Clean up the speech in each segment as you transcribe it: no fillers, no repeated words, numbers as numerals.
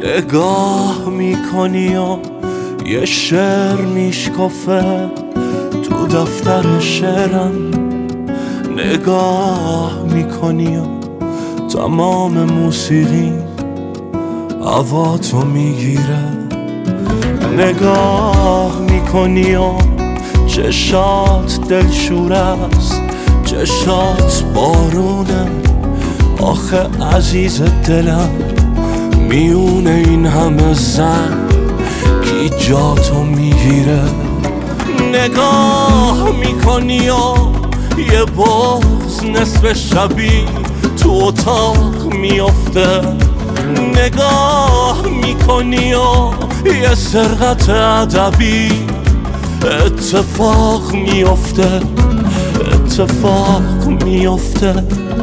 نگاه میکنی و یه شعر میشکافه تو دفتر شعرم. نگاه میکنی و تمام موسیقی هوا تو میگیره. نگاه میکنی و چشات دلشور است، چشات بارونه. آخه عزیز دلم میونه این همه زن کی جاتو میگیره. نگاه میکنی و یه بغض نصف شبی تو اتاق میافته. نگاه میکنی و یه سرقت ادبی اتفاق میافته. اتفاق میافته.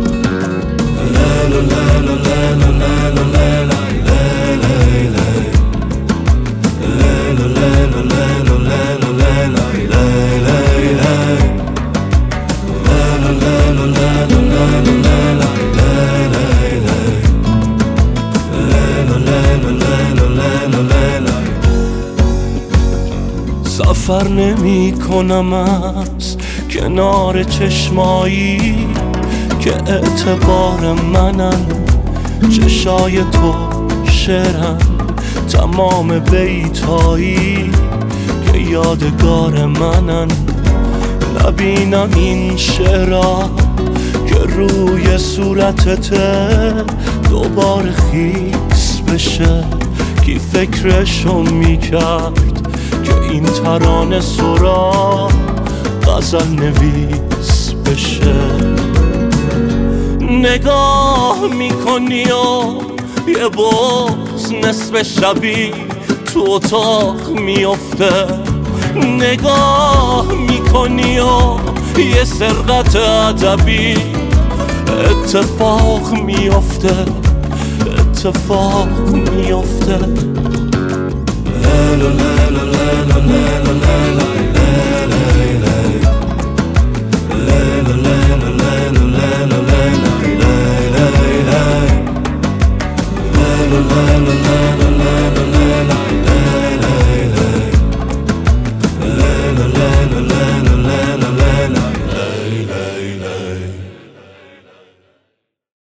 سفر نمی کنم از کنار چشمایی که اعتبار منن. چشای تو شعرن، تمام بیتایی که یادگار منن. نبینم این شعرها که روی صورتته دوباره خیس بشه. کی فکرشو میکرد که این ترانه سرا غزل نویس بشه. نگاه میکنی و یه بغض نصف شبی تو اتاق میافته. نگاه میکنی و یه سرقت ادبی اتفاق میافته. اتفاق میافته. لیلا لیلا لیلا لیلا لیلا la la la